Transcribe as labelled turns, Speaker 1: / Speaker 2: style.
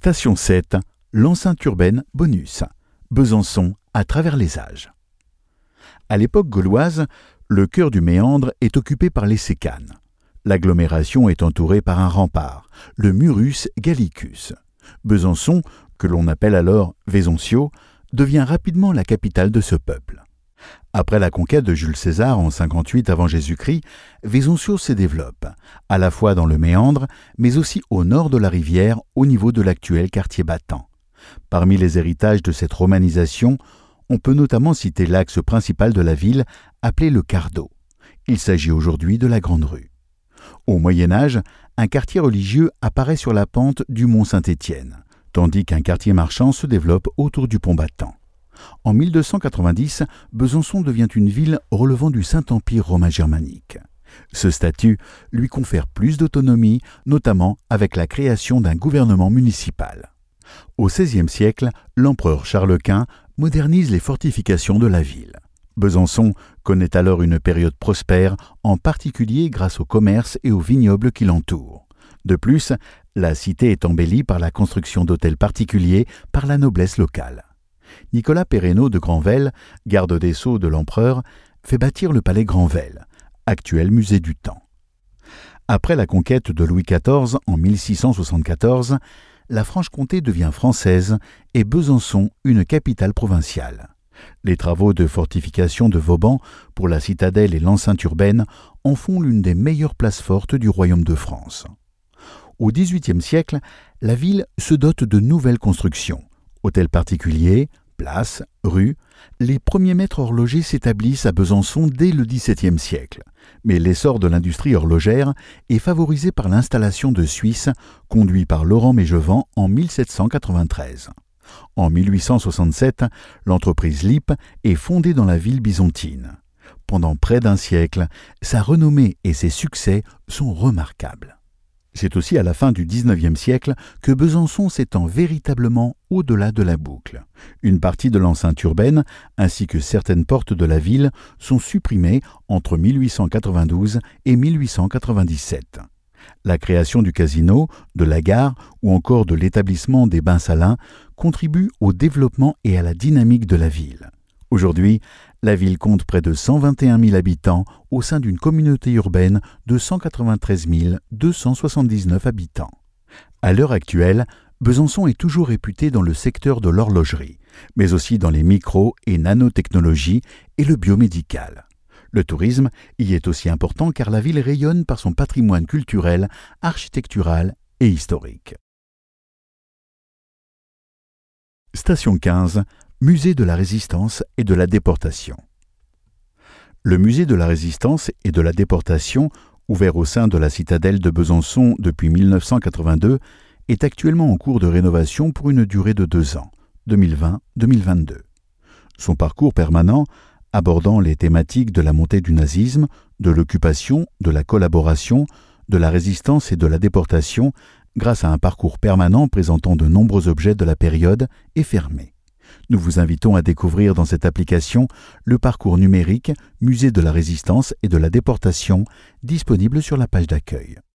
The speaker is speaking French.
Speaker 1: Station 7, l'enceinte urbaine bonus. Besançon à travers les âges. À l'époque gauloise, le cœur du méandre est occupé par les sécanes. L'agglomération est entourée par un rempart, le Murus Gallicus. Besançon, que l'on appelle alors Vésontio, devient rapidement la capitale de ce peuple. Après la conquête de Jules César en 58 avant Jésus-Christ, Vésontio se développe, à la fois dans le méandre, mais aussi au nord de la rivière, au niveau de l'actuel quartier battant. Parmi les héritages de cette romanisation, on peut notamment citer l'axe principal de la ville, appelé le Cardo. Il s'agit aujourd'hui de la Grande Rue. Au Moyen-Âge, un quartier religieux apparaît sur la pente du mont Saint-Étienne, tandis qu'un quartier marchand se développe autour du pont battant. En 1290, Besançon devient une ville relevant du Saint-Empire romain germanique. Ce statut lui confère plus d'autonomie, notamment avec la création d'un gouvernement municipal. Au XVIe siècle, l'empereur Charles Quint modernise les fortifications de la ville. Besançon connaît alors une période prospère, en particulier grâce au commerce et aux vignobles qui l'entourent. De plus, la cité est embellie par la construction d'hôtels particuliers par la noblesse locale. Nicolas Perrenot de Granvelle, garde des sceaux de l'empereur, fait bâtir le palais Granvelle, actuel musée du temps. Après la conquête de Louis XIV en 1674, la Franche-Comté devient française et Besançon une capitale provinciale. Les travaux de fortification de Vauban pour la citadelle et l'enceinte urbaine en font l'une des meilleures places fortes du royaume de France. Au XVIIIe siècle, la ville se dote de nouvelles constructions. Hôtels particuliers, places, rues, les premiers maîtres horlogers s'établissent à Besançon dès le XVIIe siècle. Mais l'essor de l'industrie horlogère est favorisé par l'installation de Suisses, conduit par Laurent Mégevant en 1793. En 1867, l'entreprise Lippe est fondée dans la ville byzantine. Pendant près d'un siècle, sa renommée et ses succès sont remarquables. C'est aussi à la fin du XIXe siècle que Besançon s'étend véritablement au-delà de la boucle. Une partie de l'enceinte urbaine, ainsi que certaines portes de la ville, sont supprimées entre 1892 et 1897. La création du casino, de la gare ou encore de l'établissement des bains salins contribue au développement et à la dynamique de la ville. Aujourd'hui, la ville compte près de 121 000 habitants au sein d'une communauté urbaine de 193 279 habitants. À l'heure actuelle, Besançon est toujours réputé dans le secteur de l'horlogerie, mais aussi dans les micro- et nanotechnologies et le biomédical. Le tourisme y est aussi important car la ville rayonne par son patrimoine culturel, architectural et historique. Station 15, Musée de la Résistance et de la Déportation. Le Musée de la Résistance et de la Déportation, ouvert au sein de la citadelle de Besançon depuis 1982, est actuellement en cours de rénovation pour une durée de 2 ans, 2020-2022. Son parcours permanent, abordant les thématiques de la montée du nazisme, de l'occupation, de la collaboration, de la résistance et de la déportation, grâce à un parcours permanent présentant de nombreux objets de la période, est fermé. Nous vous invitons à découvrir dans cette application le parcours numérique Musée de la Résistance et de la Déportation, disponible sur la page d'accueil.